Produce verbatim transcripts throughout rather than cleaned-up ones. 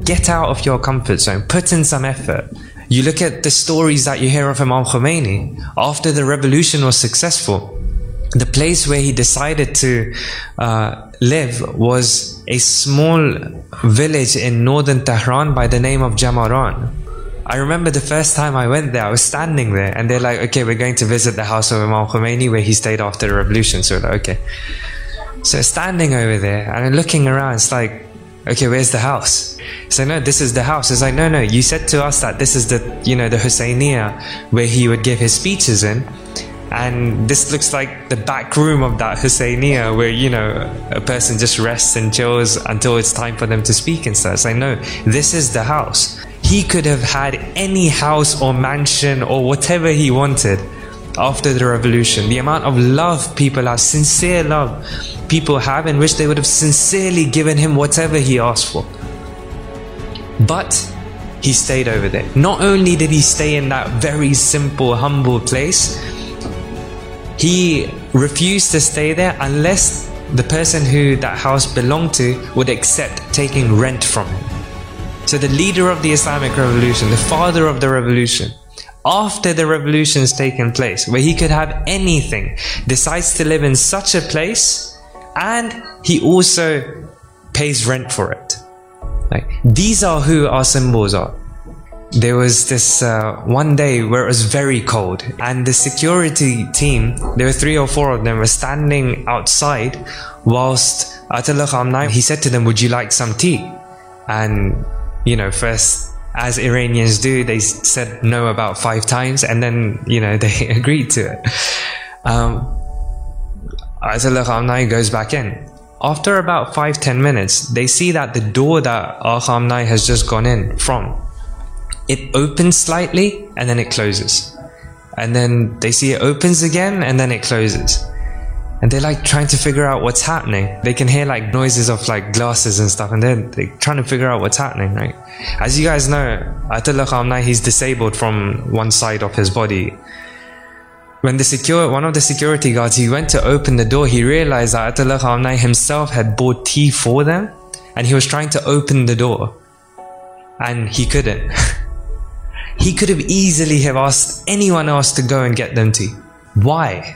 Get out of your comfort zone. Put in some effort. You look at the stories that you hear of Imam Khomeini. After the revolution was successful, the place where he decided to uh, live was a small village in northern Tehran by the name of Jamaran. I remember the first time I went there, I was standing there and they're like, okay, we're going to visit the house of Imam Khomeini where he stayed after the revolution. So like, okay. So standing over there and I'm looking around, it's like, okay, where's the house? So no, this is the house. It's like, no, no, you said to us that this is the, you know, the Husseiniya where he would give his speeches in. And this looks like the back room of that Husseiniya where, you know, a person just rests and chills until it's time for them to speak and stuff. It's like, no, this is the house. He could have had any house or mansion or whatever he wanted after the revolution. The amount of love people have, sincere love people have, in which they would have sincerely given him whatever he asked for. But he stayed over there. Not only did he stay in that very simple, humble place, he refused to stay there unless the person who that house belonged to would accept taking rent from him. So the leader of the Islamic Revolution, the father of the revolution, after the revolution has taken place, where he could have anything, decides to live in such a place, and he also pays rent for it. Like, these are who our symbols are. There was this uh, one day where it was very cold, and the security team, there were three or four of them, were standing outside whilst Ayatollah Khamenei, he said to them, would you like some tea? And, you know, first, as Iranians do, they said no about five times, and then, you know, they agreed to it. Um, Ayatollah Khamenei goes back in. After about five, ten minutes, they see that the door that Khamenei has just gone in from, it opens slightly and then it closes. And then they see it opens again and then it closes. And they're like trying to figure out what's happening. They can hear like noises of like glasses and stuff, and they're, they're trying to figure out what's happening, right? As you guys know, Ayatollah Khamenei, he's disabled from one side of his body. When the secure, one of the security guards, he went to open the door, he realized that Ayatollah Khamenei himself had bought tea for them, and he was trying to open the door. And he couldn't. He could have easily have asked anyone else to go and get them tea. Why?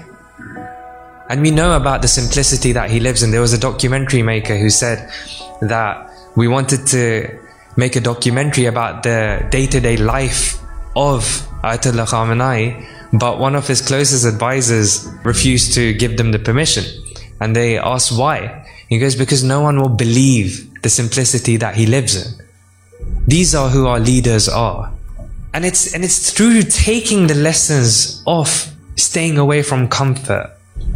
And we know about the simplicity that he lives in. There was a documentary maker who said that we wanted to make a documentary about the day-to-day life of Ayatollah Khamenei, but one of his closest advisors refused to give them the permission. And they asked why. He goes, because no one will believe the simplicity that he lives in. These are who our leaders are. And it's, and it's through taking the lessons of staying away from comfort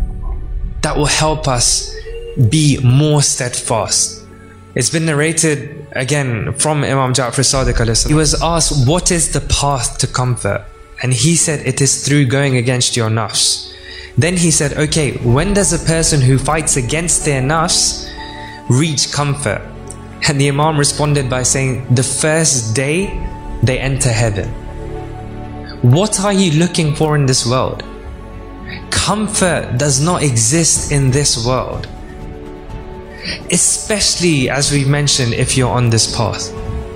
that will help us be more steadfast. It's been narrated again from Imam Ja'far Sadiq. He was asked, what is the path to comfort? And he said, it is through going against your nafs. Then he said, okay, when does a person who fights against their nafs reach comfort? And the Imam responded by saying, the first day they enter heaven. What are you looking for in this world? Comfort does not exist in this world. Especially, as we mentioned, if you're on this path.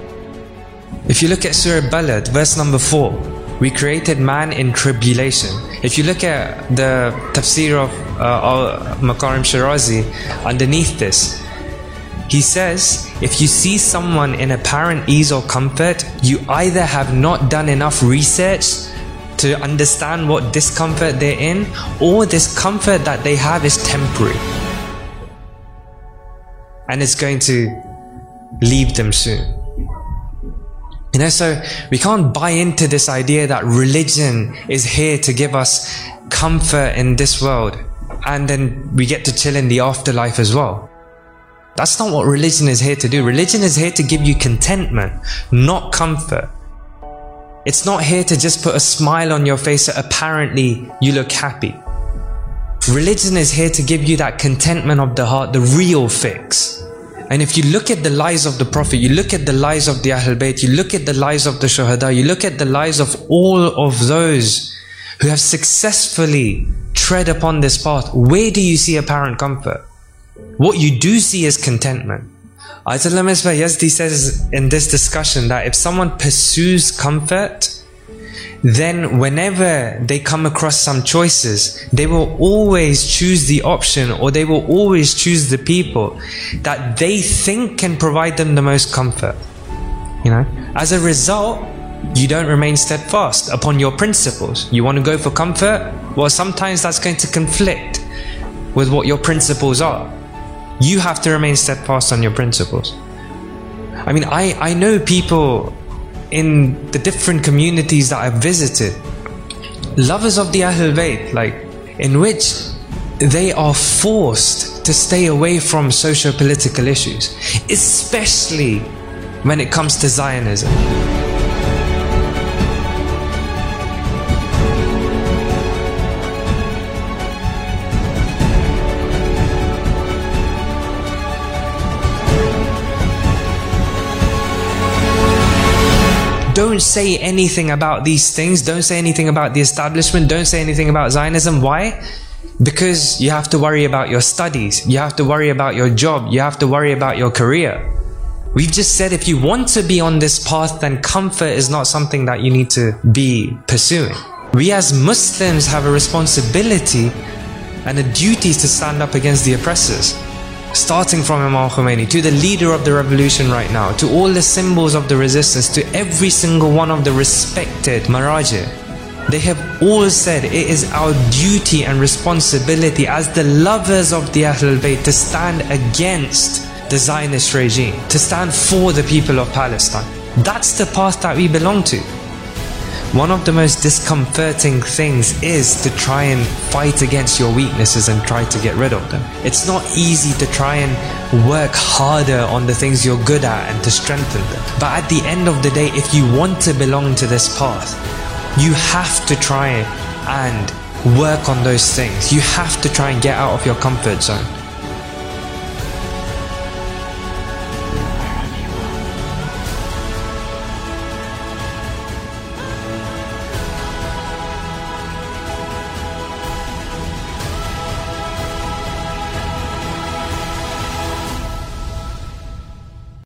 If you look at Surah Balad, verse number four, we created man in tribulation. If you look at the tafsir of uh, Makarim Shirazi, underneath this, he says, if you see someone in apparent ease or comfort, you either have not done enough research to understand what discomfort they're in, or this comfort that they have is temporary. And it's going to leave them soon. You know, so we can't buy into this idea that religion is here to give us comfort in this world, and then we get to chill in the afterlife as well. That's not what religion is here to do. Religion is here to give you contentment, not comfort. It's not here to just put a smile on your face so apparently you look happy. Religion is here to give you that contentment of the heart, the real fix. And if you look at the lives of the Prophet, you look at the lives of the Ahlul Bayt, you look at the lives of the Shuhada, you look at the lives of all of those who have successfully tread upon this path, where do you see apparent comfort? What you do see is contentment. Ayatollah Misbah Yazdi says in this discussion that if someone pursues comfort, then whenever they come across some choices, they will always choose the option, or they will always choose the people that they think can provide them the most comfort. You know, as a result, you don't remain steadfast upon your principles. You want to go for comfort? Well, sometimes that's going to conflict with what your principles are. You have to remain steadfast on your principles. I mean, I, I know people in the different communities that I've visited, lovers of the Ahlul Bayt, like, in which they are forced to stay away from socio-political issues, especially when it comes to Zionism. Don't say anything about these things. Don't say anything about the establishment. Don't say anything about Zionism. Why? Because you have to worry about your studies. You have to worry about your job. You have to worry about your career. We've just said if you want to be on this path, then comfort is not something that you need to be pursuing. We as Muslims have a responsibility and a duty to stand up against the oppressors. Starting from Imam Khomeini, to the leader of the revolution right now, to all the symbols of the resistance, to every single one of the respected Maraji. They have all said it is our duty and responsibility as the lovers of the Ahlul Bayt to stand against the Zionist regime, to stand for the people of Palestine. That's the path that we belong to. One of the most discomforting things is to try and fight against your weaknesses and try to get rid of them. It's not easy to try and work harder on the things you're good at and to strengthen them. But at the end of the day, if you want to belong to this path, you have to try and work on those things. You have to try and get out of your comfort zone.